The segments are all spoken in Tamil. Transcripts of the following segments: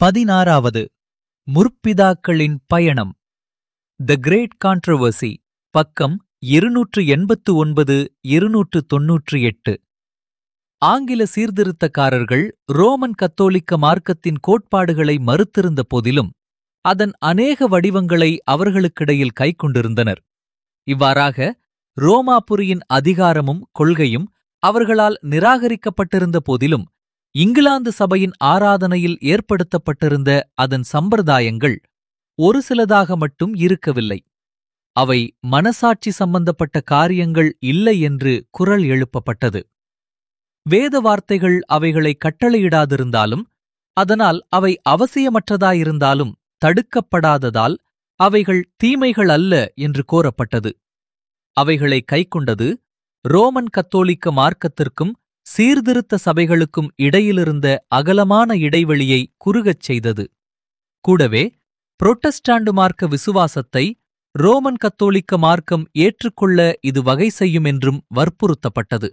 16வது முற்பிதாக்களின் பயணம். த கிரேட் கான்ட்ரவர்சி, பக்கம் 289, 298. ஆங்கில சீர்திருத்தக்காரர்கள் ரோமன் கத்தோலிக்க மார்க்கத்தின் கோட்பாடுகளை மறுத்திருந்த போதிலும் அதன் அநேக வடிவங்களை அவர்களுக்கிடையில் கைக்கொண்டிருந்தனர். இவ்வாறாக ரோமாபுரியின் அதிகாரமும் கொள்கையும் அவர்களால் நிராகரிக்கப்பட்டிருந்த போதிலும் இங்கிலாந்து சபையின் ஆராதனையில் ஏற்படுத்தப்பட்டிருந்த அதன் சம்பிரதாயங்கள் ஒரு சிலதாக மட்டும் இருக்கவில்லை. அவை மனசாட்சி சம்பந்தப்பட்ட காரியங்கள் இல்லை என்று குரல் எழுப்பப்பட்டது. வேத வார்த்தைகள் அவைகளை கட்டளையிடாதிருந்தாலும் அதனால் அவை அவசியமற்றதாயிருந்தாலும் தடுக்கப்படாததால் அவைகள் தீமைகள் அல்ல என்று கோரப்பட்டது. அவைகளை கைக்கொண்டது ரோமன் கத்தோலிக்க மார்க்கத்திற்கும் சீர்திருத்த சபைகளுக்கும் இடையிலிருந்த அகலமான இடைவெளியை குறுகச் செய்தது. கூடவே புரொட்டஸ்டாண்டு மார்க்க விசுவாசத்தை ரோமன் கத்தோலிக்க மார்க்கம் ஏற்றுக்கொள்ள இது வகை செய்யும் என்றும் வற்புறுத்தப்பட்டது.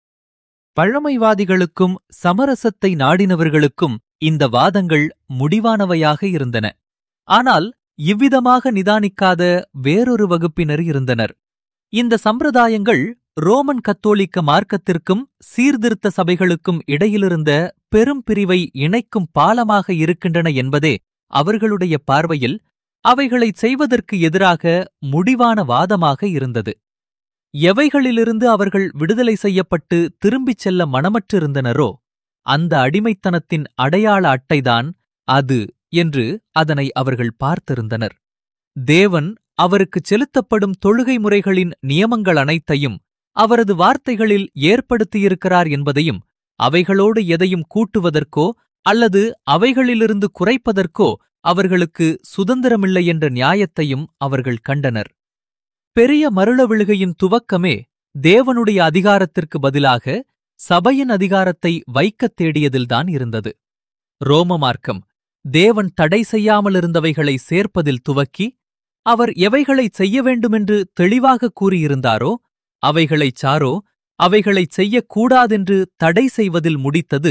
பழமைவாதிகளுக்கும் சமரசத்தை நாடினவர்களுக்கும் இந்த வாதங்கள் முடிவானவையாக இருந்தன. ஆனால் இவ்விதமாக நிதானிக்காத வேறொரு வகுப்பினர் இருந்தனர். இந்த சம்பிரதாயங்கள் ரோமன் கத்தோலிக்க மார்க்கத்திற்கும் சீர்திருத்த சபைகளுக்கும் இடையிலிருந்த பெரும் பிரிவை இணைக்கும் பாலமாக இருக்கின்றன என்பதே அவர்களுடைய பார்வையில் அவைகளைச் செய்வதற்கு எதிராக முடிவான வாதமாக இருந்தது. எவைகளிலிருந்து அவர்கள் விடுதலை செய்யப்பட்டு திரும்பிச் செல்ல மனமற்றிருந்தனரோ அந்த அடிமைத்தனத்தின் அடையாள அட்டைதான் அது என்று அதனை அவர்கள் பார்த்திருந்தனர். தேவன் அவருக்குச் செலுத்தப்படும் தொழுகை முறைகளின் நியமங்கள் அனைத்தையும் அவரது வார்த்தைகளில் ஏற்படுத்தியிருக்கிறார் என்பதையும் அவைகளோடு எதையும் கூட்டுவதற்கோ அல்லது அவைகளிலிருந்து குறைப்பதற்கோ அவர்களுக்கு சுதந்திரமில்லை என்ற நியாயத்தையும் அவர்கள் கண்டனர். பெரிய மருளவிழுகையின் துவக்கமே தேவனுடைய அதிகாரத்திற்கு பதிலாக சபையின் அதிகாரத்தை வைக்கத் தேடியதில்தான் இருந்தது. ரோம மார்க்கம் தேவன் தடை செய்யாமலிருந்தவைகளை சேர்ப்பதில் துவக்கி அவர் எவைகளைச் செய்ய வேண்டுமென்று தெளிவாக கூறியிருந்தாரோ அவைகளைச் சாரோ அவைகளைச் செய்யக்கூடாதென்று தடை செய்வதில் முடித்தது.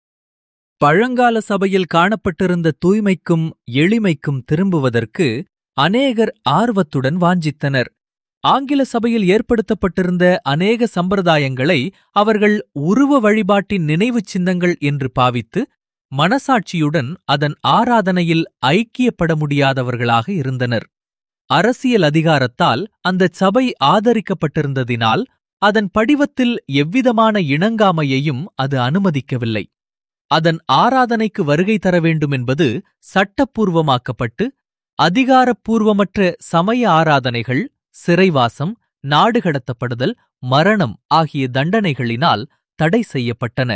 பழங்கால சபையில் காணப்பட்டிருந்த தூய்மைக்கும் எளிமைக்கும் திரும்புவதற்கு அநேகர் ஆர்வத்துடன் வாஞ்சித்தனர். ஆங்கில சபையில் ஏற்படுத்தப்பட்டிருந்த அநேக சம்பிரதாயங்களை அவர்கள் உருவ வழிபாட்டின் நினைவுச் சின்னங்கள் என்று பாவித்து மனசாட்சியுடன் அதன் ஆராதனையில் ஐக்கியப்பட முடியாதவர்களாக இருந்தனர். அரசியல் அதிகாரத்தால் அந்தச் சபை ஆதரிக்கப்பட்டிருந்ததினால் அதன் படிவத்தில் எவ்விதமான இணங்காமையையும் அது அனுமதிக்கவில்லை. அதன் ஆராதனைக்கு வருகை தர வேண்டுமென்பது சட்டப்பூர்வமாக்கப்பட்டு அதிகாரப்பூர்வமற்ற சமய ஆராதனைகள், சிறைவாசம், நாடு கடத்தப்படுதல், மரணம் ஆகிய தண்டனைகளினால் தடை செய்யப்பட்டன.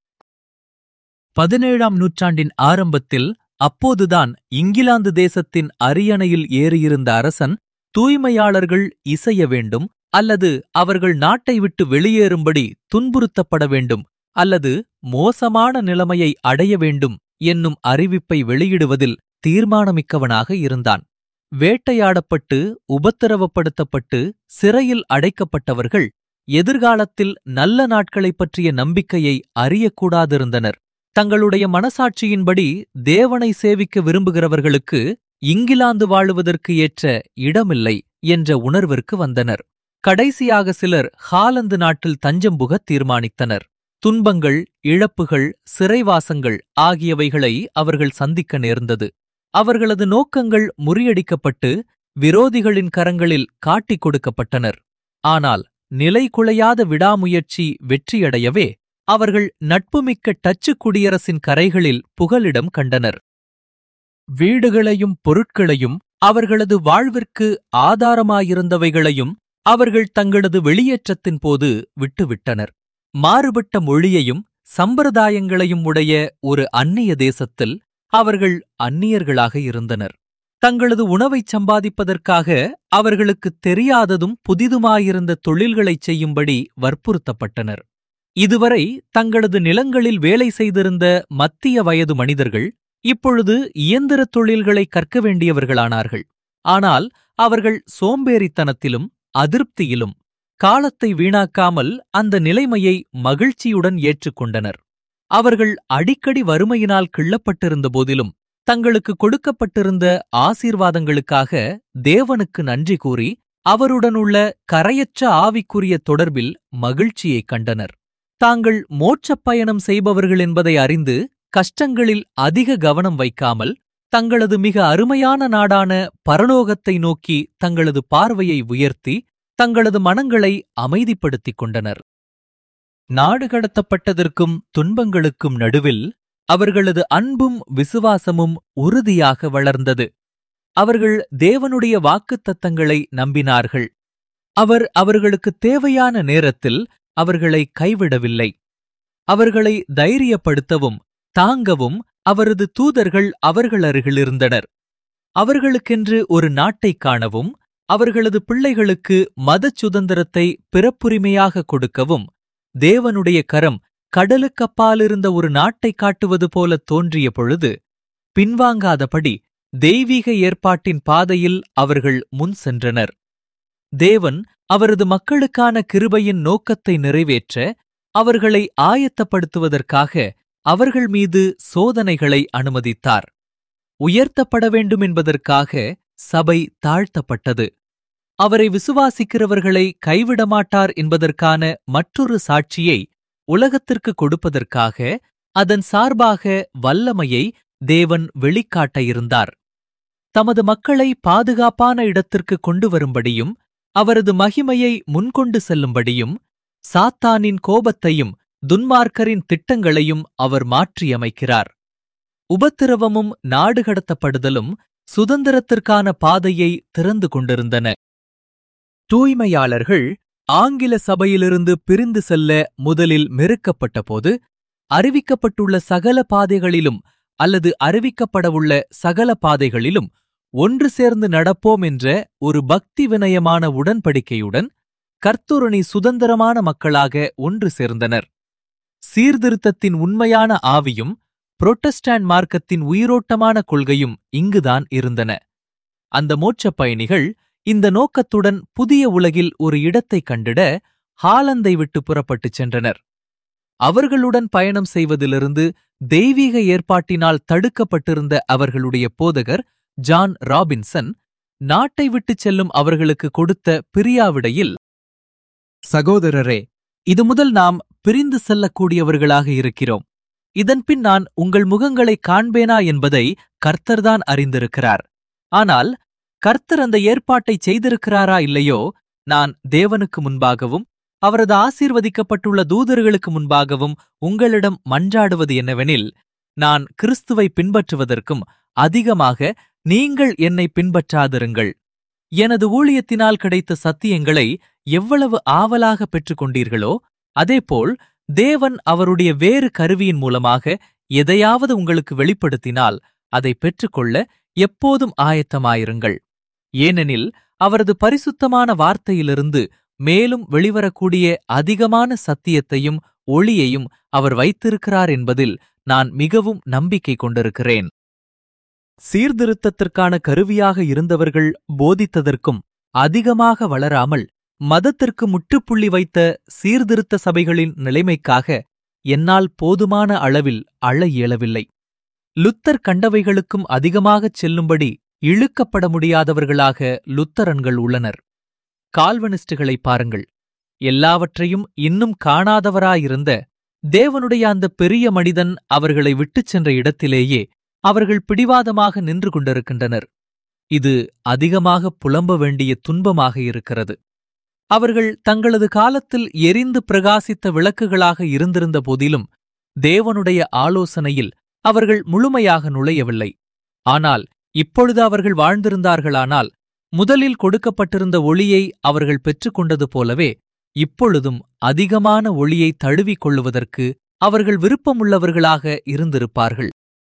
17ஆம் நூற்றாண்டின் ஆரம்பத்தில் அப்போதுதான் இங்கிலாந்து தேசத்தின் அரியணையில் ஏறியிருந்த அரசன் தூய்மையாளர்கள் இசைய வேண்டும் அல்லது அவர்கள் நாட்டை விட்டு வெளியேறும்படி துன்புறுத்தப்பட வேண்டும் அல்லது மோசமான நிலைமையை அடைய வேண்டும் என்னும் அறிவிப்பை வெளியிடுவதில் தீர்மானமிக்கவனாக இருந்தான். வேட்டையாடப்பட்டு உபத்திரவப்படுத்தப்பட்டு சிறையில் அடைக்கப்பட்டவர்கள் எதிர்காலத்தில் நல்ல நாட்களைப் பற்றிய நம்பிக்கையை அறியக்கூடாதிருந்தனர். தங்களுடைய மனசாட்சியின்படி தேவனை சேவிக்க விரும்புகிறவர்களுக்கு இங்கிலாந்து வாழுவதற்கு ஏற்ற இடமில்லை என்ற உணர்விற்கு வந்தனர். கடைசியாக சிலர் ஹாலந்து நாட்டில் தஞ்சம் புகத் தீர்மானித்தனர். துன்பங்கள், இழப்புகள், சிறைவாசங்கள் ஆகியவைகளை அவர்கள் சந்திக்க நேர்ந்தது. அவர்களது நோக்கங்கள் முறியடிக்கப்பட்டு விரோதிகளின் கரங்களில் காட்டிக் கொடுக்கப்பட்டனர். ஆனால் நிலை குலையாத விடாமுயற்சி வெற்றியடையவே அவர்கள் நட்புமிக்க டச்சு குடியரசின் கரைகளில் புகலிடம் கண்டனர். வீடுகளையும் பொருட்களையும் அவர்களது வாழ்விற்கு ஆதாரமாயிருந்தவைகளையும் அவர்கள் தங்களது வெளியேற்றத்தின் போது விட்டுவிட்டனர். மாறுபட்ட மொழியையும் சம்பிரதாயங்களையும் உடைய ஒரு அந்நிய தேசத்தில் அவர்கள் அந்நியர்களாக இருந்தனர். தங்களது உணவைச் சம்பாதிப்பதற்காக அவர்களுக்குத் தெரியாததும் புதிதுமாயிருந்த தொழில்களைச் செய்யும்படி வற்புறுத்தப்பட்டனர். இதுவரை தங்களது நிலங்களில் வேலை செய்திருந்த மத்திய வயது மனிதர்கள் இப்பொழுது இயந்திரத் தொழில்களை கற்க வேண்டியவர்களானார்கள். ஆனால் அவர்கள் சோம்பேறித்தனத்திலும் அதிருப்தியிலும் காலத்தை வீணாக்காமல் அந்த நிலைமையை மகிழ்ச்சியுடன் ஏற்றுக்கொண்டனர். அவர்கள் அடிக்கடி வறுமையினால் கிள்ளப்பட்டிருந்த போதிலும் தங்களுக்கு கொடுக்கப்பட்டிருந்த ஆசீர்வாதங்களுக்காக தேவனுக்கு நன்றி கூறி அவருடனுள்ள கரையற்ற ஆவிக்குரிய தொடர்பில் மகிழ்ச்சியைக் கண்டனர். தாங்கள் மோட்சப் பயணம் செய்பவர்கள் என்பதை அறிந்து கஷ்டங்களில் அதிக கவனம் வைக்காமல் தங்களது மிக அருமையான நாடான பரலோகத்தை நோக்கி தங்களது பார்வையை உயர்த்தி தங்களது மனங்களை அமைதிப்படுத்திக் கொண்டனர். நாடு கடத்தப்பட்டதற்கும் துன்பங்களுக்கும் நடுவில் அவர்களது அன்பும் விசுவாசமும் உறுதியாக வளர்ந்தது. அவர்கள் தேவனுடைய வாக்குத்தத்தங்களை நம்பினார்கள். அவர் அவர்களுக்கு தேவையான நேரத்தில் அவர்களை கைவிடவில்லை. அவர்களை தைரியப்படுத்தவும் தாங்கவும் அவரது தூதர்கள் அவர்கள் அருகிலிருந்தனர். அவர்களுக்கென்று ஒரு நாட்டைக் காணவும் அவர்களது பிள்ளைகளுக்கு மதச் சுதந்திரத்தை பிறப்புரிமையாக கொடுக்கவும் தேவனுடைய கரம் கடலுக்கப்பாலிருந்த ஒரு நாட்டைக் காட்டுவது போல தோன்றிய பொழுது பின்வாங்காதபடி தெய்வீக ஏற்பாட்டின் பாதையில் அவர்கள் முன் சென்றனர். தேவன் அவரது மக்களுக்கான கிருபையின் நோக்கத்தை நிறைவேற்ற அவர்களை ஆயத்தப்படுத்துவதற்காக அவர்கள் மீது சோதனைகளை அனுமதித்தார். உயர்த்தப்பட வேண்டும் என்பதற்காக சபை தாழ்த்தப்பட்டது. அவரை விசுவாசிக்கிறவர்களை கைவிடமாட்டார் என்பதற்கான மற்றொரு சாட்சியை உலகத்திற்கு கொடுப்பதற்காக அதன் சார்பாக வல்லமையை தேவன் வெளிக்காட்ட இருந்தார். தமது மக்களை பாதுகாப்பான இடத்திற்கு கொண்டு வரும்படியும் அவரது மகிமையை முன்கொண்டு செல்லும்படியும் சாத்தானின் கோபத்தையும் துன்மார்க்கரின் திட்டங்களையும் அவர் மாற்றியமைக்கிறார். உபத்திரவமும் நாடு கடத்தப்படுதலும் சுதந்திரத்திற்கான பாதையை திறந்து கொண்டிருந்தன. தூய்மையாளர்கள் ஆங்கில சபையிலிருந்து பிரிந்து செல்ல முதலில் மெருக்கப்பட்டபோது அறிவிக்கப்பட்டுள்ள சகல பாதைகளிலும் அல்லது அறிவிக்கப்படவுள்ள சகல பாதைகளிலும் ஒன்று சேர்ந்து நடப்போம் என்ற ஒரு பக்தி வினயமான உடன்படிக்கையுடன் கர்த்தருணி சுதந்திரமான மக்களாக ஒன்று சேர்ந்தனர். சீர்திருத்தத்தின் உண்மையான ஆவியும் புரொட்டஸ்டாண்ட் மார்க்கத்தின் உயிரோட்டமான கொள்கையும் இங்குதான் இருந்தன. அந்த மோட்சப் பயணிகள் இந்த நோக்கத்துடன் புதிய உலகில் ஒரு இடத்தைக் கண்டிட ஹாலந்தை விட்டு புறப்பட்டுச் சென்றனர். அவர்களுடன் பயணம் செய்வதிலிருந்து தெய்வீக ஏற்பாட்டினால் தடுக்கப்பட்டிருந்த அவர்களுடைய போதகர் ஜான் ராபின்சன் நாட்டை விட்டுச் செல்லும் அவர்களுக்கு கொடுத்த பிரியாவிடையில், சகோதரரே, இது முதல் நாம் பிரிந்து செல்லக்கூடியவர்களாக இருக்கிறோம். இதன்பின் நான் உங்கள் முகங்களை காண்பேனா என்பதை கர்த்தர்தான் அறிந்திருக்கிறார். ஆனால் கர்த்தர் அந்த ஏற்பாட்டை செய்திருக்கிறாரா இல்லையோ, நான் தேவனுக்கு முன்பாகவும் அவரது ஆசீர்வதிக்கப்பட்டுள்ள தூதர்களுக்கு முன்பாகவும் உங்களிடம் மன்றாடுவது என்னவெனில், நான் கிறிஸ்துவை பின்பற்றுவதற்கும் அதிகமாக நீங்கள் என்னை பின்பற்றாதிருங்கள். எனது ஊழியத்தினால் கிடைத்த சத்தியங்களை எவ்வளவு ஆவலாக பெற்றுக்கொண்டீர்களோ, அதேபோல் தேவன் அவருடைய வேறு கருவியின் மூலமாக எதையாவது உங்களுக்கு வெளிப்படுத்தினால் அதை பெற்றுக்கொள்ள எப்போதும் ஆயத்தமாயிருங்கள். ஏனெனில் அவரது பரிசுத்தமான வார்த்தையிலிருந்து மேலும் வெளிவரக்கூடிய அதிகமான சத்தியத்தையும் ஒளியையும் அவர் வைத்திருக்கிறார் என்பதில் நான் மிகவும் நம்பிக்கை கொண்டிருக்கிறேன். சீர்திருத்தத்திற்கான கருவியாக இருந்தவர்கள் போதித்ததற்கும் அதிகமாக வளராமல் மதத்திற்கு முற்றுப்புள்ளி வைத்த சீர்திருத்த சபைகளின் நிலைமைக்காக என்னால் போதுமான அளவில் அழ இயலவில்லை. லுத்தர் கண்டவைகளுக்கும் அதிகமாகச் செல்லும்படி இழுக்கப்பட முடியாதவர்களாக லுத்தரன்கள் உள்ளனர். கால்வனிஸ்டுகளை பாருங்கள். எல்லாவற்றையும் இன்னும் காணாதவராயிருந்த தேவனுடைய அந்த பெரிய மனிதன் அவர்களை விட்டுச் சென்ற இடத்திலேயே அவர்கள் பிடிவாதமாக நின்று கொண்டிருக்கின்றனர். இது அதிகமாக புலம்ப வேண்டிய துன்பமாக இருக்கிறது. அவர்கள் தங்களது காலத்தில் எரிந்து பிரகாசித்த விளக்குகளாக இருந்திருந்த போதிலும் தேவனுடைய ஆலோசனையில் அவர்கள் முழுமையாக நுழையவில்லை. ஆனால் இப்பொழுது அவர்கள் வாழ்ந்திருந்தார்களானால் முதலில் கொடுக்கப்பட்டிருந்த ஒளியை அவர்கள் பெற்றுக்கொண்டது போலவே இப்பொழுதும் அதிகமான ஒளியை தழுவிக் கொள்ளுவதற்கு அவர்கள் விருப்பமுள்ளவர்களாக இருந்திருப்பார்கள்.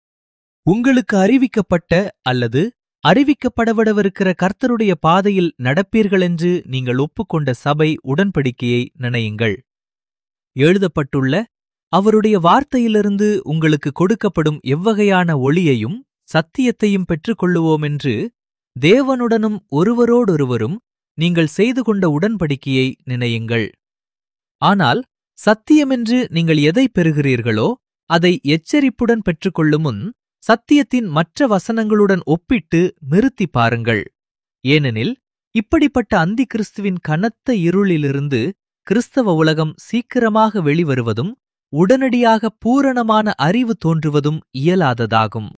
உங்களுக்கு அறிவிக்கப்பட்ட அல்லது அறிவிக்கப்படவிடவிருக்கிற கர்த்தருடைய பாதையில் நடப்பீர்களென்று நீங்கள் ஒப்புக்கொண்ட சபை உடன்படிக்கையை நினையுங்கள். எழுதப்பட்டுள்ள அவருடைய வார்த்தையிலிருந்து உங்களுக்கு கொடுக்கப்படும் எவ்வகையான ஒளியையும் சத்தியத்தையும் பெற்றுக்கொள்ளுவோமென்று தேவனுடனும் ஒருவரோடொருவரும் நீங்கள் செய்து கொண்ட உடன்படிக்கையை நினையுங்கள். ஆனால் சத்தியமென்று நீங்கள் எதை பெறுகிறீர்களோ அதை எச்சரிப்புடன் பெற்றுக்கொள்ளும் முன் சத்தியத்தின் மற்ற வசனங்களுடன் ஒப்பிட்டு நிறுத்தி பாருங்கள். ஏனெனில் இப்படிப்பட்ட அந்தி கிறிஸ்துவின் கனத்த இருளிலிருந்து கிறிஸ்தவ உலகம் சீக்கிரமாக வெளிவருவதும் உடனடியாக பூரணமான அறிவு தோன்றுவதும் இயலாததாகும்.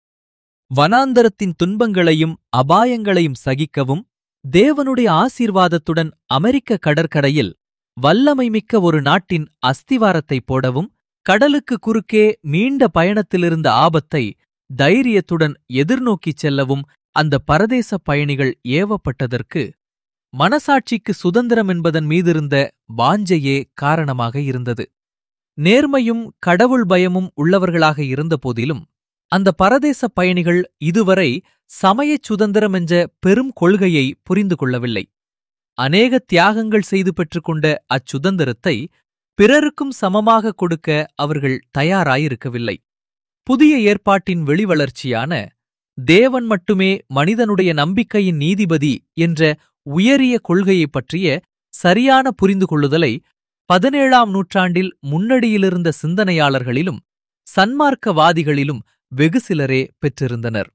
வனாந்தரத்தின் துன்பங்களையும் அபாயங்களையும் சகிக்கவும் தேவனுடைய ஆசீர்வாதத்துடன் அமெரிக்க கடற்கரையில் வல்லமைமிக்க ஒரு நாட்டின் அஸ்திவாரத்தை போடவும் கடலுக்கு குறுக்கே நீண்ட பயணத்திலிருந்த ஆபத்தை தைரியத்துடன் எதிர்நோக்கிச் செல்லவும் அந்த பரதேச பயணிகள் ஏவப்பட்டதற்கு மனசாட்சிக்கு சுதந்திரம் என்பதன் மீதிருந்த வாஞ்சையே காரணமாக இருந்தது. நேர்மையும் கடவுள் பயமும் உள்ளவர்களாக இருந்தபோதிலும் அந்த பரதேச பயணிகள் இதுவரை சமயச் சுதந்திரம் என்ற பெரும் கொள்கையை புரிந்து கொள்ளவில்லை. அநேக தியாகங்கள் செய்து பெற்றுக்கொண்ட அச்சுதந்திரத்தை பிறருக்கும் சமமாக கொடுக்க அவர்கள் தயாராயிருக்கவில்லை. புதிய ஏற்பாட்டின் வெளிவளர்ச்சியான தேவன் மட்டுமே மனிதனுடைய நம்பிக்கையின் நீதிபதி என்ற உயரிய கொள்கையைப் பற்றிய சரியான புரிந்து கொள்ளுதலை 17ஆம் நூற்றாண்டில் முன்னணியிலிருந்த சிந்தனையாளர்களிலும் சன்மார்க்கவாதிகளிலும் வெகு சிலரே பெற்றிருந்தனர்.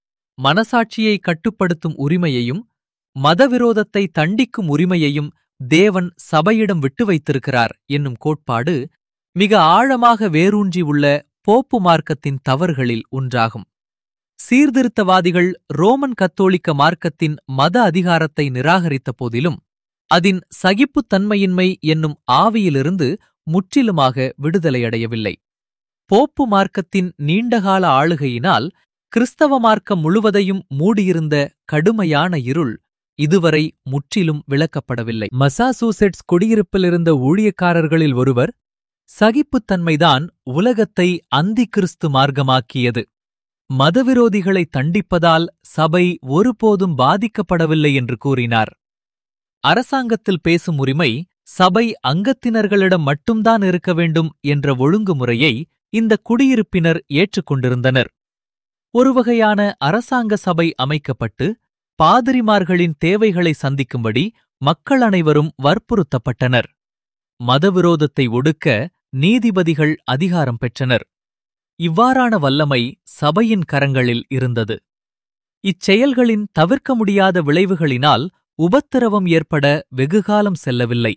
மனசாட்சியை கட்டுப்படுத்தும் உரிமையையும் மதவிரோதத்தை தண்டிக்கும் உரிமையையும் தேவன் சபையிடம் விட்டு வைத்திருக்கிறார் என்னும் கோட்பாடு மிக ஆழமாக வேரூன்றி உள்ள போப்பு மார்க்கத்தின் தவறுகளில் ஒன்றாகும். சீர்திருத்தவாதிகள் ரோமன் கத்தோலிக்க மார்க்கத்தின் மத அதிகாரத்தை நிராகரித்த போதிலும் அதன் சகிப்புத்தன்மையின்மை என்னும் ஆவியிலிருந்து முற்றிலுமாக விடுதலையடையவில்லை. போப்பு மார்க்கத்தின் நீண்டகால ஆளுகையினால் கிறிஸ்தவ மார்க்கம் முழுவதையும் மூடியிருந்த கடுமையான இருள் இதுவரை முற்றிலும் விளக்கப்படவில்லை. மசாசூசெட்ஸ் குடியிருப்பிலிருந்த ஊழியக்காரர்களில் ஒருவர், சகிப்புத்தன்மைதான் உலகத்தை அந்தி கிறிஸ்து மார்க்கமாக்கியது, மதவிரோதிகளை தண்டிப்பதால் சபை ஒருபோதும் பாதிக்கப்படவில்லை என்று கூறினார். அரசாங்கத்தில் பேசும் உரிமை சபை அங்கத்தினர்களிடம் மட்டும்தான் இருக்க வேண்டும் என்ற ஒழுங்குமுறையை இந்த குடியிருப்பினர் ஏற்றுக்கொண்டிருந்தனர். ஒருவகையான அரசாங்க சபை அமைக்கப்பட்டு பாதிரிமார்களின் தேவைகளை சந்திக்கும்படி மக்கள் அனைவரும் வற்புறுத்தப்பட்டனர். மதவிரோதத்தை ஒடுக்க நீதிபதிகள் அதிகாரம் பெற்றனர். இவ்வாறான வல்லமை சபையின் கரங்களில் இருந்தது. இச்செயல்களின் தவிர்க்க முடியாத விளைவுகளினால் உபத்திரவம் ஏற்பட வெகுகாலம் செல்லவில்லை.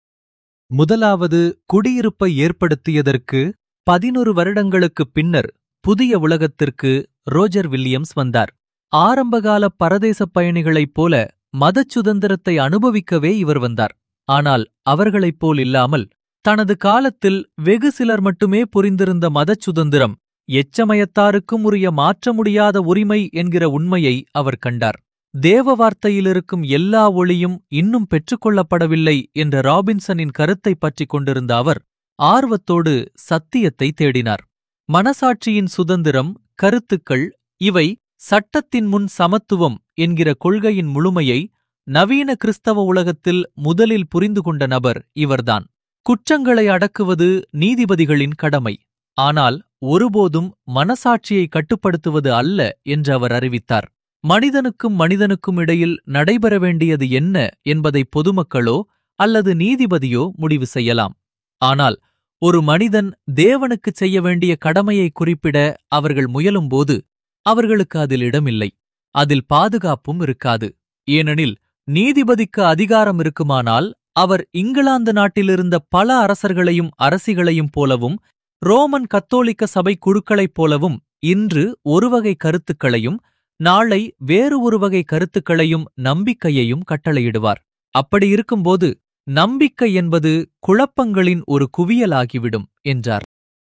முதலாவது குடியிருப்பை ஏற்படுத்தியதற்கு 11 வருடங்களுக்குப் பின்னர் புதிய உலகத்திற்கு ரோஜர் வில்லியம்ஸ் வந்தார். ஆரம்பகால பரதேசப் பயணிகளைப் போல மதச் சுதந்திரத்தை அனுபவிக்கவே இவர் வந்தார். ஆனால் அவர்களைப் போல் இல்லாமல் தனது காலத்தில் வெகு சிலர் மட்டுமே புரிந்திருந்த மதச் சுதந்திரம் எச்சமயத்தாருக்கும் உரிய மாற்ற முடியாத உரிமை என்கிற உண்மையை அவர் கண்டார். தேவ வார்த்தையிலிருக்கும் எல்லா ஒளியும் இன்னும் பெற்றுக்கொள்ளப்படவில்லை என்ற ராபின்சனின் கருத்தைப் பற்றிக் கொண்டிருந்த அவர் ஆர்வத்தோடு சத்தியத்தை தேடினார். மனசாட்சியின் சுதந்திரம், கருத்துக்கள் இவை சட்டத்தின் முன் சமத்துவம் என்கிற கொள்கையின் முழுமையை நவீன கிறிஸ்தவ உலகத்தில் முதலில் புரிந்து கொண்ட நபர் இவர்தான். குற்றங்களை அடக்குவது நீதிபதிகளின் கடமை, ஆனால் ஒருபோதும் மனசாட்சியை கட்டுப்படுத்துவது அல்ல என்று அவர் அறிவித்தார். மனிதனுக்கும் மனிதனுக்கும் இடையில் நடைபெற வேண்டியது என்ன என்பதை பொதுமக்களோ அல்லது நீதிபதியோ முடிவு செய்யலாம். ஆனால் ஒரு மனிதன் தேவனுக்குச் செய்ய வேண்டிய கடமையை குறிப்பிட அவர்கள் முயலும்போது அவர்களுக்கு அதில் இடமில்லை, அதில் பாதுகாப்பும் இருக்காது. ஏனெனில் நீதிபதிக்கு அதிகாரம் இருக்குமானால் அவர் இங்கிலாந்து நாட்டிலிருந்த பல அரசர்களையும் அரசிகளையும் போலவும் ரோமன் கத்தோலிக்க சபை குழுக்களைப் போலவும் இன்று ஒருவகை கருத்துக்களையும் நாளை வேறு ஒருவகை கருத்துக்களையும் நம்பிக்கையையும் கட்டளையிடுவார். அப்படியிருக்கும்போது நம்பிக்கை என்பது குழப்பங்களின் ஒரு குவியலாகிவிடும் என்றார்.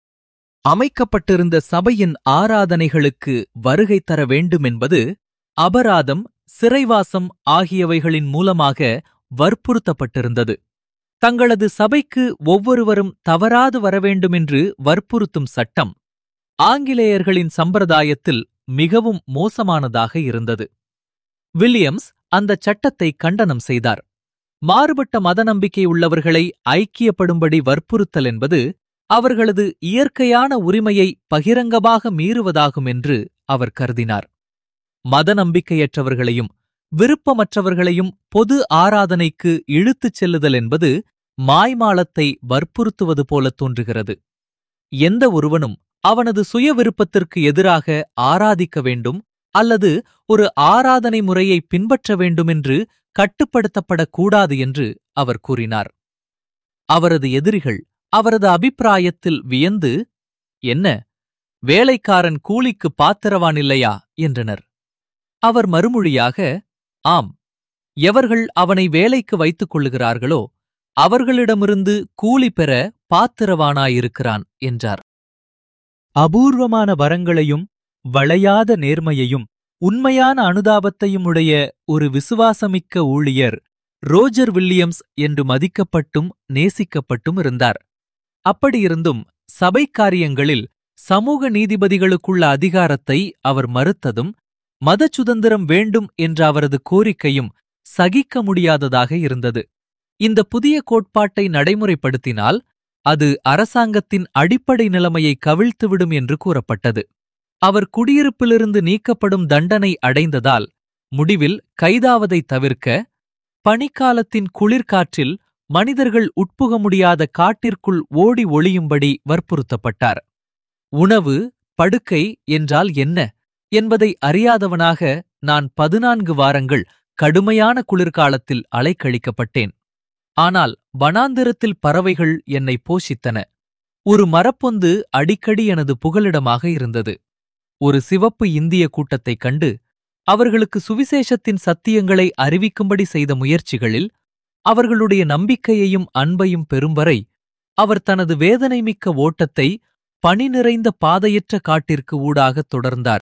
அமைக்கப்பட்டிருந்த சபையின் ஆராதனைகளுக்கு வருகை தர வேண்டுமென்பது அபராதம், சிறைவாசம் ஆகியவைகளின் மூலமாக வற்புறுத்தப்பட்டிருந்தது. தங்களது சபைக்கு ஒவ்வொருவரும் தவறாது வரவேண்டுமென்று வற்புறுத்தும் சட்டம் ஆங்கிலேயர்களின் சம்பிரதாயத்தில் மிகவும் மோசமானதாக இருந்தது. வில்லியம்ஸ் அந்தச் சட்டத்தை கண்டனம் செய்தார். மாறுபட்ட மத நம்பிக்கை உள்ளவர்களை ஐக்கியப்படும்படி வற்புறுத்தல் என்பது அவர்களது இயற்கையான உரிமையை பகிரங்கமாக மீறுவதாகும் என்று அவர் கருதினார். மத நம்பிக்கையற்றவர்களையும் விருப்பமற்றவர்களையும் பொது ஆராதனைக்கு இழுத்துச் செல்லுதல் என்பது மாய்மாலத்தை வற்புறுத்துவது போல தோன்றுகிறது. எந்த ஒருவனும் அவனது சுய விருப்பத்திற்கு எதிராக ஆராதிக்க வேண்டும் அல்லது ஒரு ஆராதனை முறையை பின்பற்ற வேண்டுமென்று கட்டுப்படுத்தப்படக்கூடாது என்று அவர் கூறினார். அவரது எதிரிகள் அவரது அபிப்பிராயத்தில் வியந்து, என்ன, வேலைக்காரன் கூலிக்கு பாத்திரவான் இல்லையா என்றனர். அவர் மறுமொழியாக, ஆம், எவர்கள் அவனை வேலைக்கு வைத்துக் கொள்ளுகிறார்களோ அவர்களிடமிருந்து கூலி பெற பாத்திரவானாயிருக்கிறான் என்றார். அபூர்வமான வரங்களையும் வளையாத நேர்மையையும் உண்மையான அனுதாபத்தையும் உடைய ஒரு விசுவாசமிக்க ஊழியர் ரோஜர் வில்லியம்ஸ் என்று மதிக்கப்பட்டும் நேசிக்கப்பட்டும் இருந்தார். அப்படியிருந்தும் சபை காரியங்களில் சமூக நீதிபதிகளுக்குள்ள அதிகாரத்தை அவர் மறுத்ததும் மத சுதந்திரம் வேண்டும் என்ற அவரது கோரிக்கையும் சகிக்க முடியாததாக இருந்தது. இந்த புதிய கோட்பாட்டை நடைமுறைப்படுத்தினால் அது அரசாங்கத்தின் அடிப்படை நிலைமையை கவிழ்த்துவிடும் என்று கூறப்பட்டது. அவர் குடியிருப்பிலிருந்து நீக்கப்படும் தண்டனை அடைந்ததால் முடிவில் கைதாவதை தவிர்க்க பனிக்காலத்தின் குளிர்காற்றில் மனிதர்கள் உட்புக முடியாத காட்டிற்குள் ஓடி ஒளியும்படி வற்புறுத்தப்பட்டார். உணவு, படுக்கை என்றால் என்ன என்பதை அறியாதவனாக நான் 14 வாரங்கள் கடுமையான குளிர்காலத்தில் அலைக்கழிக்கப்பட்டேன். ஆனால் வனாந்திரத்தில் பறவைகள் என்னை போஷித்தன. ஒரு மரப்பொந்து அடிக்கடி எனது புகலிடமாக இருந்தது. ஒரு சிவப்பு இந்திய கூட்டத்தைக் கண்டு அவர்களுக்கு சுவிசேஷத்தின் சத்தியங்களை அறிவிக்கும்படி செய்த முயற்சிகளில் அவர்களுடைய நம்பிக்கையையும் அன்பையும் பெறும்வரை அவர் தனது வேதனைமிக்க ஓட்டத்தை பனி நிறைந்த பாதையற்ற காட்டிற்கு ஊடாகத் தொடர்ந்தார்.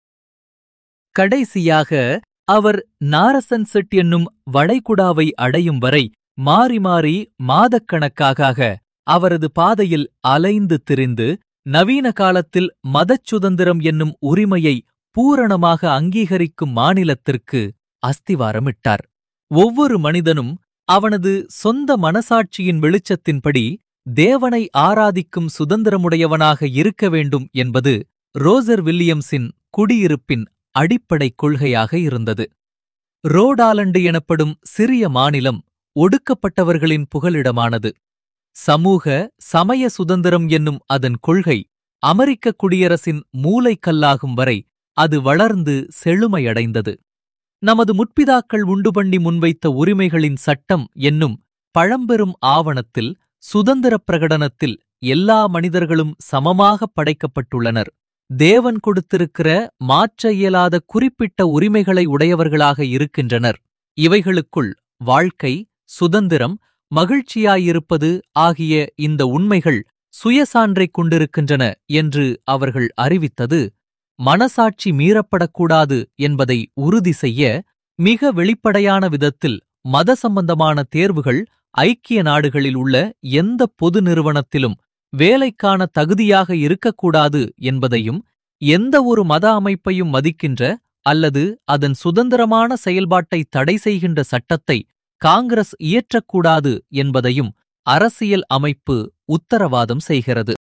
கடைசியாக அவர் நாரசன்செட் என்னும் வளைகுடாவை அடையும் வரை மாறி மாறி மாதக்கணக்காக அவரது பாதையில் அலைந்து திரிந்து நவீன காலத்தில் மதச் சுதந்திரம் என்னும் உரிமையை பூரணமாக அங்கீகரிக்கும் மாநிலத்திற்கு அஸ்திவாரமிட்டார். ஒவ்வொரு மனிதனும் அவனது சொந்த மனசாட்சியின் வெளிச்சத்தின்படி தேவனை ஆராதிக்கும் சுதந்திரமுடையவனாக இருக்க வேண்டும் என்பது ரோஜர் வில்லியம்ஸின் குடியிருப்பின் அடிப்படை கொள்கையாக இருந்தது. ரோடாலண்டு எனப்படும் சிறிய மாநிலம் ஒடுக்கப்பட்டவர்களின் புகலிடமானது. சமூக சமய சுதந்திரம் என்னும் அதன் கொள்கை அமெரிக்க குடியரசின் மூலைக்கல்லாகும் வரை அது வளர்ந்து செழுமையடைந்தது. நமது முற்பிதாக்கள் உண்டுபண்ணி முன்வைத்த உரிமைகளின் சட்டம் என்னும் பழம்பெரும் ஆவணத்தில் சுதந்திரப் பிரகடனத்தில் எல்லா மனிதர்களும் சமமாகப் படைக்கப்பட்டுள்ளனர். தேவன் கொடுத்திருக்கிற மாற்ற இயலாத குறிப்பிட்ட உரிமைகளை உடையவர்களாக இருக்கின்றனர். இவைகளுக்குள் வாழ்க்கை, சுதந்திரம், மகிழ்ச்சியாயிருப்பது ஆகிய இந்த உண்மைகள் சுயசான்றைக் கொண்டிருக்கின்றன என்று அவர்கள் அறிவித்தது மனசாட்சி மீறப்படக்கூடாது என்பதை உறுதி செய்ய மிக வெளிப்படையான விதத்தில் மத சம்பந்தமான தேர்வுகள் ஐக்கிய நாடுகளில் உள்ள எந்த பொது நிறுவனத்திலும் வேலைக்கான தகுதியாக இருக்கக்கூடாது என்பதையும் எந்த ஒரு மத அமைப்பையும் மதிக்கின்ற அல்லது அதன் சுதந்திரமான செயல்பாட்டை தடை செய்கின்ற சட்டத்தை காங்கிரஸ் இயற்றக்கூடாது என்பதையும் அரசியல் அமைப்பு உத்தரவாதம் செய்கிறது.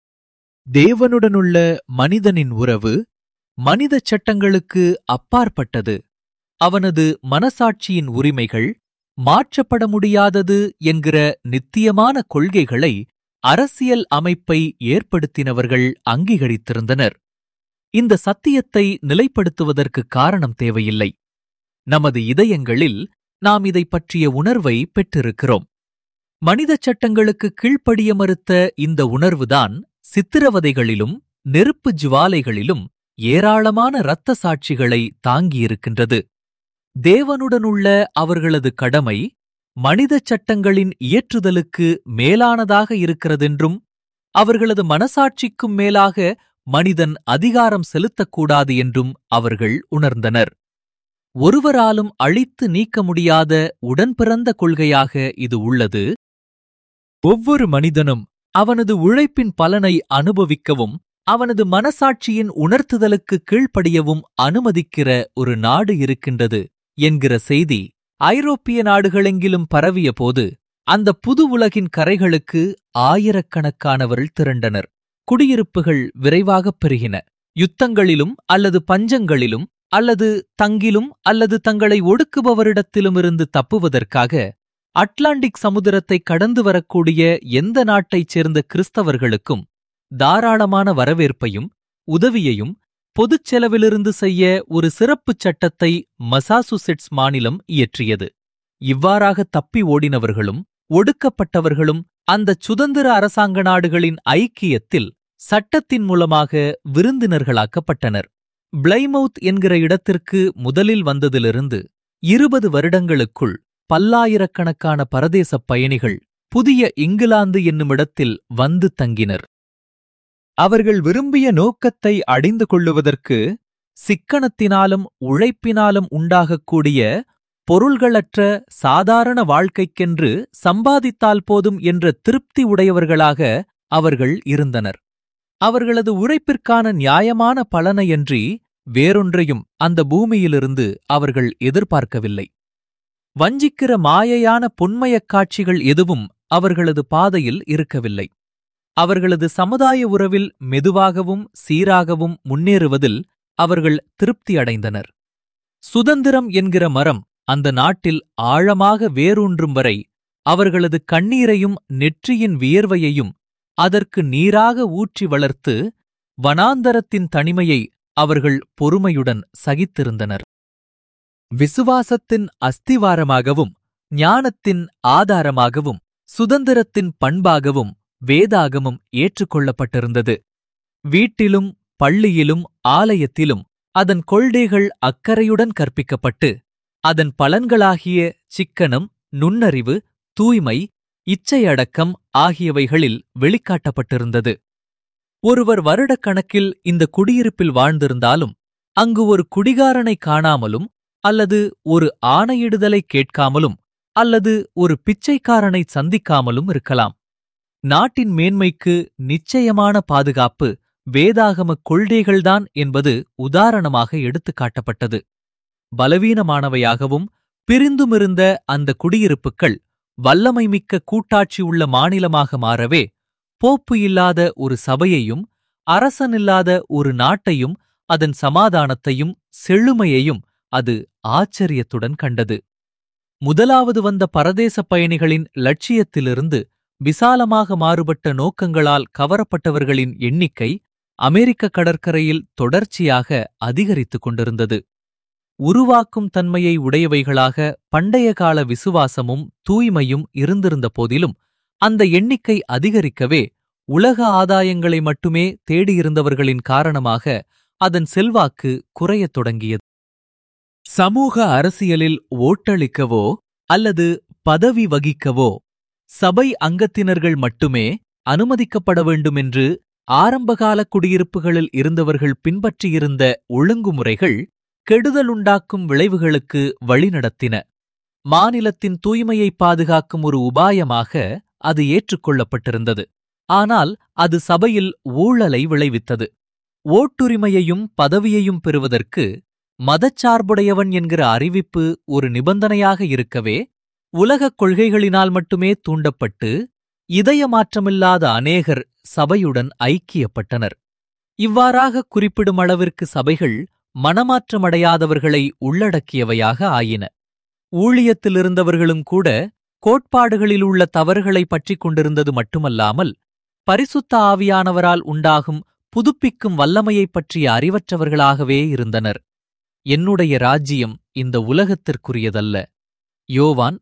தேவனுடனுள்ள மனிதனின் உறவு மனித சட்டங்களுக்கு அப்பாற்பட்டது. அவனது மனசாட்சியின் உரிமைகள் மாற்றப்பட முடியாதது என்கிற நித்தியமான கொள்கைகளை அரசியல் அமைப்பை ஏற்படுத்தினவர்கள் அங்கீகரித்திருந்தனர். இந்த சத்தியத்தை நிலைப்படுத்துவதற்கு காரணம் தேவையில்லை. நமது இதயங்களில் நாம் இதைப் பற்றிய உணர்வை பெற்றிருக்கிறோம். மனித சட்டங்களுக்கு கீழ்ப்படிய மறுத்த இந்த உணர்வுதான் சித்திரவதைகளிலும் நெருப்பு ஜுவாலைகளிலும் ஏராளமான இரத்த சாட்சிகளை தாங்கியிருக்கின்றது. தேவனுடனுள்ள அவர்களது கடமை மனித சட்டங்களின் இயற்றுதலுக்கு மேலானதாக இருக்கிறதென்றும் அவர்களது மனசாட்சிக்கும் மேலாக மனிதன் அதிகாரம் செலுத்தக்கூடாது என்றும் அவர்கள் உணர்ந்தனர். ஒருவராலும் அழித்து நீக்க முடியாத உடன்பிறந்த கொள்கையாக இது உள்ளது. ஒவ்வொரு மனிதனும் அவனது உழைப்பின் பலனை அனுபவிக்கவும் அவனது மனசாட்சியின் உணர்த்துதலுக்கு கீழ்ப்படியவும் அனுமதிக்கிற ஒரு நாடு இருக்கின்றது என்கிற செய்தி ஐரோப்பிய நாடுகளெங்கிலும் பரவிய போது அந்த புது உலகின் கரைகளுக்கு ஆயிரக்கணக்கானவர்கள் திரண்டனர். குடியிருப்புகள் விரைவாகப் பெருகின. யுத்தங்களிலும் அல்லது பஞ்சங்களிலும் அல்லது தங்கிலும் அல்லது தங்களை ஒடுக்குபவரிடத்திலுமிருந்து தப்புவதற்காக அட்லாண்டிக் சமுத்திரத்தை கடந்து வரக்கூடிய எந்த நாட்டைச் சேர்ந்த கிறிஸ்தவர்களுக்கும் தாராளமான வரவேற்பையும் உதவியையும் பொதுச் செலவிலிருந்து செய்ய ஒரு சிறப்புச் சட்டத்தை மசாசுசெட்ஸ் மாநிலம் இயற்றியது. இவ்வாறாக தப்பி ஓடினவர்களும் ஒடுக்கப்பட்டவர்களும் அந்தச் சுதந்திர அரசாங்க நாடுகளின் ஐக்கியத்தில் சட்டத்தின் மூலமாக விருந்தினர்களாக்கப்பட்டனர். பிளைமவுத் என்கிற இடத்திற்கு முதலில் வந்ததிலிருந்து 20 வருடங்களுக்குள் பல்லாயிரக்கணக்கான பரதேசப் பயணிகள் புதிய இங்கிலாந்து என்னுமிடத்தில் வந்து தங்கினர். அவர்கள் விரும்பிய நோக்கத்தை அடைந்து கொள்ளுவதற்கு சிக்கனத்தினாலும் உழைப்பினாலும் உண்டாகக்கூடிய பொருள்களற்ற சாதாரண வாழ்க்கைக்கென்று சம்பாதித்தால் போதும் என்ற திருப்தி உடையவர்களாக அவர்கள் இருந்தனர். அவர்களது உழைப்பிற்கான நியாயமான பலனையன்றி வேறொன்றையும் அந்த பூமியிலிருந்து அவர்கள் எதிர்பார்க்கவில்லை. வஞ்சிக்கிற மாயையான பொன்மயக் காட்சிகள் எதுவும் அவர்களது பாதையில் இருக்கவில்லை. அவர்களது சமுதாய உறவில் மெதுவாகவும் சீராகவும் முன்னேறுவதில் அவர்கள் திருப்தி அடைந்தனர். சுதந்திரம் என்கிற மரம் அந்த நாட்டில் ஆழமாக வேரூன்றும் வரை அவர்களது கண்ணீரையும் நெற்றியின் வியர்வையையும் அதற்கு நீராக ஊற்றி வளர்த்து வனாந்தரத்தின் தனிமையை அவர்கள் பொறுமையுடன் சகித்திருந்தனர். விசுவாசத்தின் அஸ்திவாரமாகவும் ஞானத்தின் ஆதாரமாகவும் சுதந்திரத்தின் பண்பாகவும் வேதாகமம் ஏற்றுக்கொள்ளப்பட்டிருந்தது. வீட்டிலும் பள்ளியிலும் ஆலயத்திலும் அதன் கொள்கைகள் அக்கறையுடன் கற்பிக்கப்பட்டு அதன் பலன்களாகிய சிக்கனம், நுண்ணறிவு, தூய்மை, இச்சையடக்கம் ஆகியவைகளில் வெளிக்காட்டப்பட்டிருந்தது. ஒருவர் வருடக்கணக்கில் இந்த குடியிருப்பில் வாழ்ந்திருந்தாலும் அங்கு ஒரு குடிகாரனை காணாமலும் அல்லது ஒரு ஆணையிடுதலை கேட்காமலும் அல்லது ஒரு பிச்சைக்காரனை சந்திக்காமலும் இருக்கலாம். நாட்டின் மேன்மைக்கு நிச்சயமான பாதுகாப்பு வேதாகமக் கொள்கைகள்தான் என்பது உதாரணமாக எடுத்துக் காட்டப்பட்டது. பலவீனமானவையாகவும் பிரிந்துமிருந்த அந்த குடியிருப்புக்கள் வல்லமைமிக்க கூட்டாட்சி உள்ள மாநிலமாக மாறவே போப்பு இல்லாத ஒரு சபையையும் அரசனில்லாத ஒரு நாட்டையும் அதன் சமாதானத்தையும் செழுமையையும் அது ஆச்சரியத்துடன் கண்டது. முதலாவது வந்த பரதேசப் பயணிகளின் லட்சியத்திலிருந்து விசாலமாக மாறுபட்ட நோக்கங்களால் கவரப்பட்டவர்களின் எண்ணிக்கை அமெரிக்க கடற்கரையில் தொடர்ச்சியாக அதிகரித்துக் கொண்டிருந்தது. உருவாக்கும் தன்மையை உடையவைகளாக பண்டைய கால விசுவாசமும் தூய்மையும் இருந்திருந்த போதிலும் அந்த எண்ணிக்கை அதிகரிக்கவே உலக ஆதாயங்களை மட்டுமே தேடியிருந்தவர்களின் காரணமாக அதன் செல்வாக்கு குறையத் தொடங்கியது. சமூக அரசியலில் ஓட்டளிக்கவோ அல்லது பதவி வகிக்கவோ சபை அங்கத்தினர்கள் மட்டுமே அனுமதிக்கப்பட வேண்டுமென்று ஆரம்பகால குடியிருப்புகளில் இருந்தவர்கள் பின்பற்றியிருந்த ஒழுங்குமுறைகள் கெடுதலுண்டாக்கும் விளைவுகளுக்கு வழிநடத்தின. மாநிலத்தின் தூய்மையை பாதுகாக்கும் ஒரு உபாயமாக அது ஏற்றுக்கொள்ளப்பட்டிருந்தது. ஆனால் அது சபையில் ஊழலை விளைவித்தது. ஓட்டுரிமையையும் பதவியையும் பெறுவதற்கு மதச்சார்புடையவன் என்கிற அறிவிப்பு ஒரு நிபந்தனையாக இருக்கவே உலகக் கொள்கைகளினால் மட்டுமே தூண்டப்பட்டு இதயமாற்றமில்லாத அநேகர் சபையுடன் ஐக்கியப்பட்டனர். இவ்வாறாக குறிப்பிடும் அளவிற்கு சபைகள் மனமாற்றமடையாதவர்களை உள்ளடக்கியவையாக ஆயின. ஊழியத்திலிருந்தவர்களும் கூட கோட்பாடுகளில் உள்ள தவறுகளை பற்றிக் கொண்டிருந்தது மட்டுமல்லாமல் பரிசுத்த ஆவியானவரால் உண்டாகும் புதுப்பிக்கும் வல்லமையைப் பற்றிய அறிவற்றவர்களாகவே இருந்தனர். என்னுடைய ராஜ்யம் இந்த உலகத்திற்குரியதல்ல, யோவான்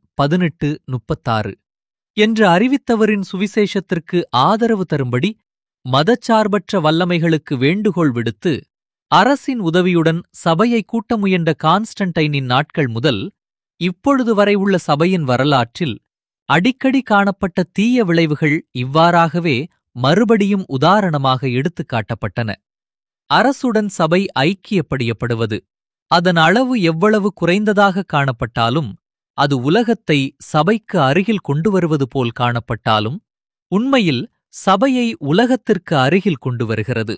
18:36 என்று அறிவித்தவரின் சுவிசேஷத்திற்கு ஆதரவு தரும்படி மதச்சார்பற்ற வல்லமைகளுக்கு வேண்டுகோள் விடுத்து அரசின் உதவியுடன் சபையை கூட்ட முயன்ற கான்ஸ்டன்டைனின் நாட்கள் முதல் இப்பொழுது வரை உள்ள சபையின் வரலாற்றில் அடிக்கடி காணப்பட்ட தீய விளைவுகள் இவ்வாறாகவே மறுபடியும் உதாரணமாக எடுத்துக் காட்டப்பட்டன. அரசுடன் சபை ஐக்கியப்படியப்படுவது அதன் அளவு எவ்வளவு குறைந்ததாக காணப்பட்டாலும், அது உலகத்தை சபைக்கு அருகில் கொண்டு வருவது போல் காணப்பட்டாலும், உண்மையில் சபையை உலகத்திற்கு அருகில் கொண்டு வருகிறது.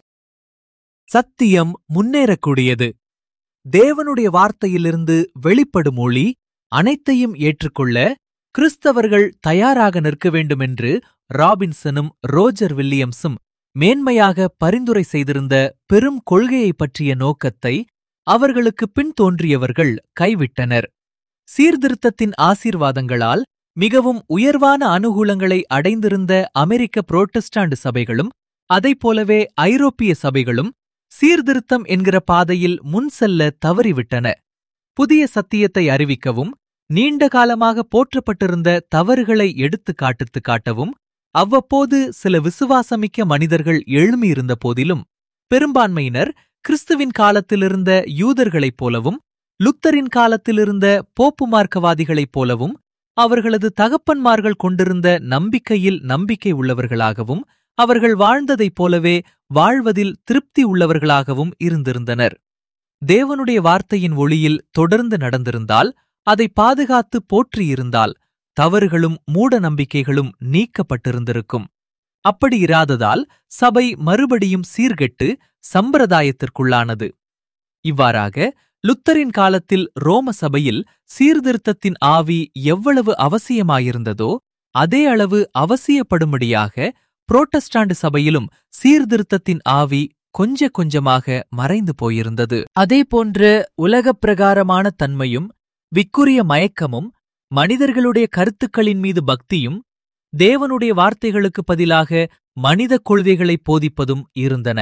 சத்தியம் முன்னேறக்கூடியது. தேவனுடைய வார்த்தையிலிருந்து வெளிப்படும் ஒளி அனைத்தையும் ஏற்றுக்கொள்ள கிறிஸ்தவர்கள் தயாராக நிற்க வேண்டுமென்று ராபின்சனும் ரோஜர் வில்லியம்ஸும் மேன்மையாக பரிந்துரை செய்திருந்த பெரும் கொள்கையைப் பற்றிய நோக்கத்தை அவர்களுக்கு பின் தோன்றியவர்கள் கைவிட்டனர். சீர்திருத்தத்தின் ஆசீர்வாதங்களால் மிகவும் உயர்வான அனுகூலங்களை அடைந்திருந்த அமெரிக்க புரோட்டஸ்டாண்ட் சபைகளும் அதைப்போலவே ஐரோப்பிய சபைகளும் சீர்திருத்தம் என்கிற பாதையில் முன் செல்ல தவறிவிட்டன. புதிய சத்தியத்தை அறிவிக்கவும், நீண்ட காலமாக போற்றப்பட்டிருந்த தவறுகளை எடுத்துக் காட்டவும் அவ்வப்போது சில விசுவாசமிக்க மனிதர்கள் எழும்பியிருந்த போதிலும், பெரும்பான்மையினர் கிறிஸ்துவின் காலத்திலிருந்த யூதர்களைப் போலவும், லுத்தரின் காலத்திலிருந்த போப்பு மார்க்கவாதிகளைப் போலவும், அவர்களது தகப்பன்மார்கள் கொண்டிருந்த நம்பிக்கையில் நம்பிக்கை உள்ளவர்களாகவும், அவர்கள் வாழ்ந்ததைப் போலவே வாழ்வதில் திருப்தி உள்ளவர்களாகவும் இருந்திருந்தனர். தேவனுடைய வார்த்தையின் ஒளியில் தொடர்ந்து நடந்திருந்தால், அதை பாதுகாத்து போற்றியிருந்தால், தவறுகளும் மூட நம்பிக்கைகளும் நீக்கப்பட்டிருந்திருக்கும். அப்படி இராததால் சபை மறுபடியும் சீர்கெட்டு சம்பிரதாயத்திற்குள்ளானது. இவ்வாறாக லுத்தரின் காலத்தில் ரோம சபையில் சீர்திருத்தத்தின் ஆவி எவ்வளவு அவசியமாயிருந்ததோ, அதே அளவு அவசியப்படும்படியாக புரோட்டஸ்டாண்ட் சபையிலும் சீர்திருத்தத்தின் ஆவி கொஞ்சமாக மறைந்து போயிருந்தது. அதேபோன்ற உலகப் பிரகாரமான தன்மையும் விக்குரிய மயக்கமும் மனிதர்களுடைய கருத்துக்களின் மீது பக்தியும் தேவனுடைய வார்த்தைகளுக்கு பதிலாக மனித கொள்கைகளை போதிப்பதும் இருந்தன.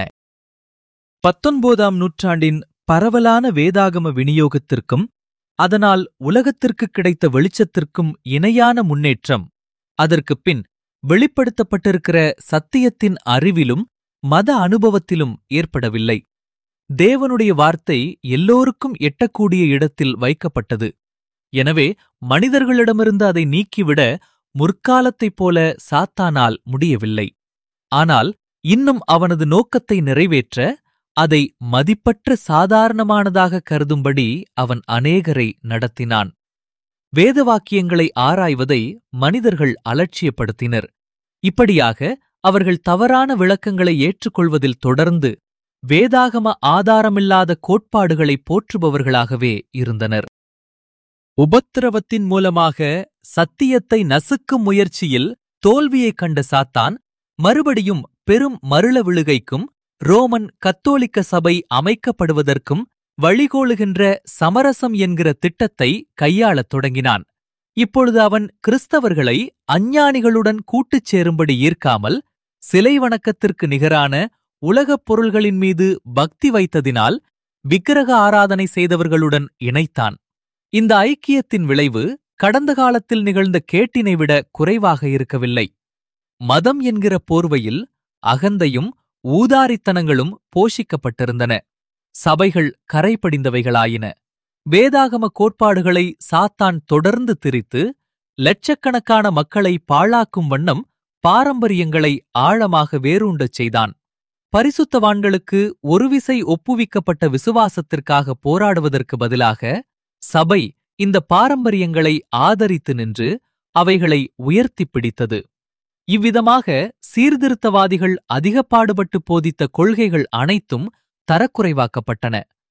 19ஆம் நூற்றாண்டின் பரவலான வேதாகம விநியோகத்திற்கும் அதனால் உலகத்திற்கு கிடைத்த வெளிச்சத்திற்கும் இணையான முன்னேற்றம் அதற்குப் பின் வெளிப்படுத்தப்பட்டிருக்கிற சத்தியத்தின் அறிவிலும் மத அனுபவத்திலும் ஏற்படவில்லை. தேவனுடைய வார்த்தை எல்லோருக்கும் எட்டக்கூடிய இடத்தில் வைக்கப்பட்டது. எனவே மனிதர்களிடமிருந்து அதை நீக்கிவிட முற்காலத்தைப் போல சாத்தானால் முடியவில்லை. ஆனால் இன்னும் அவனது நோக்கத்தை நிறைவேற்ற அதை மதிப்பற்ற சாதாரணமானதாக கருதும்படி அவன் அநேகரை நடத்தினான். வேதவாக்கியங்களை ஆராய்வதை மனிதர்கள் அலட்சியப்படுத்தினர். இப்படியாக அவர்கள் தவறான விளக்கங்களை ஏற்றுக்கொள்வதில் தொடர்ந்து வேதாகம ஆதாரமில்லாத கோட்பாடுகளை போற்றுபவர்களாகவே இருந்தனர். உபத்திரவத்தின் மூலமாக சத்தியத்தை நசுக்கும் முயற்சியில் தோல்வியைக் கண்ட சாத்தான் மறுபடியும் பெரும் மருள விழுகைக்கும் ரோமன் கத்தோலிக்க சபை அமைக்கப்படுவதற்கும் வழிகோலுகின்ற சமரசம் என்கிற திட்டத்தை கையாளத் தொடங்கினான். இப்பொழுது அவன் கிறிஸ்தவர்களை அஞ்ஞானிகளுடன் கூட்டுச் சேரும்படி ஈர்க்காமல், சிலை வணக்கத்திற்கு நிகரான உலகப் பொருள்களின் மீது பக்தி வைத்ததினால் விக்கிரக ஆராதனை செய்தவர்களுடன் இணைத்தான். இந்த ஐக்கியத்தின் விளைவு கடந்த காலத்தில் நிகழ்ந்த கேட்டினை விட குறைவாக இருக்கவில்லை. மதம் என்கிற போர்வையில் அகந்தையும் ஊதாரித்தனங்களும் போஷிக்கப்பட்டிருந்தன. சபைகள் கரைபடிந்தவைகளாயின. வேதாகம கோட்பாடுகளை சாத்தான் தொடர்ந்து திரித்து லட்சக்கணக்கான மக்களை பாழாக்கும் வண்ணம் பாரம்பரியங்களை ஆழமாக வேரூண்டச் செய்தான். பரிசுத்தவான்களுக்கு ஒருவிசை ஒப்புவிக்கப்பட்ட விசுவாசத்திற்காக போராடுவதற்கு பதிலாக சபை இந்த பாரம்பரியங்களை ஆதரித்து நின்று அவைகளை உயர்த்திப் பிடித்தது. இவ்விதமாக சீர்திருத்தவாதிகள் அதிக பாடுபட்டு போதித்த கொள்கைகள் அனைத்தும் தரக்குறைவாக்கப்பட்டன.